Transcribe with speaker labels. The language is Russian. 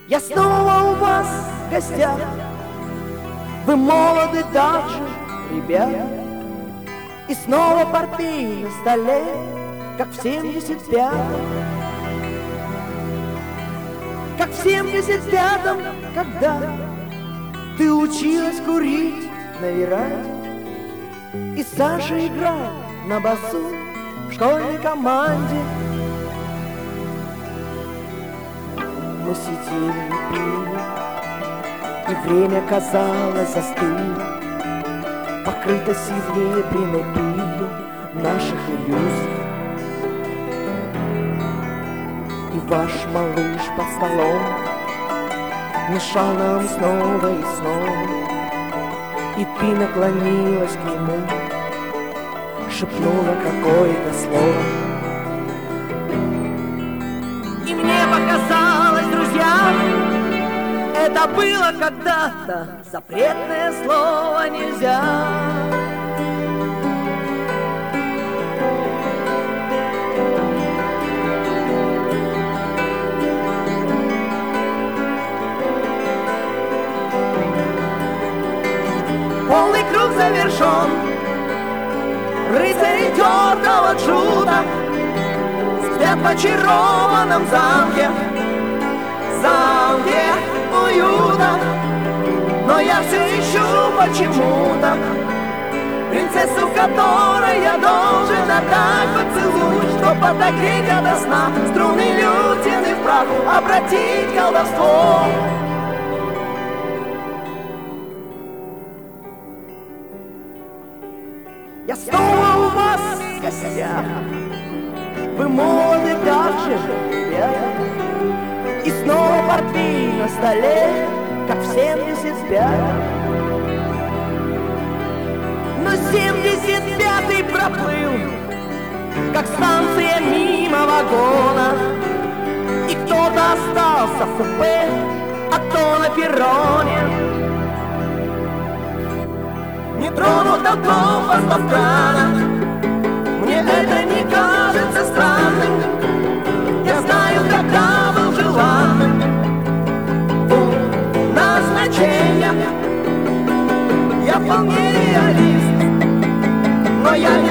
Speaker 1: Я снова у вас в гостях. Вы молоды так же, ребята. И снова портвейн на столе, как в 75-м. Как в 75-м, когда ты училась курить на веранде, и Саша играл на басу в школьной команде. Мы сидели и пили, и время, казалось, застыло, покрыто серебряной пылью наших иллюзий. И ваш малыш под столом мешал нам снова и снова, и ты наклонилась к нему, шепнула какое-то слово. И мне показалось, друзья, это было когда-то запретное слово нельзя. Полный круг завершен, рыцари тёртого джута спят в очарованном замке, замке уюта. Но я все ищу почему-то принцессу, которой я должен отдать поцелуй, чтоб подогреть до сна струны лютины в прах, обратить колдовство. Я снова у вас в гостях. Вы молоды так же, ребята. И снова портвейн на столе, как в 75-м. Но 75-й проплыл, как станция мимо вагона, и кто-то остался в купе, а кто на перроне. Не тронут компас до крана, мне это не кажется странным. Я знаю, когда был желанным пункт назначения. Я вполне реалист, но я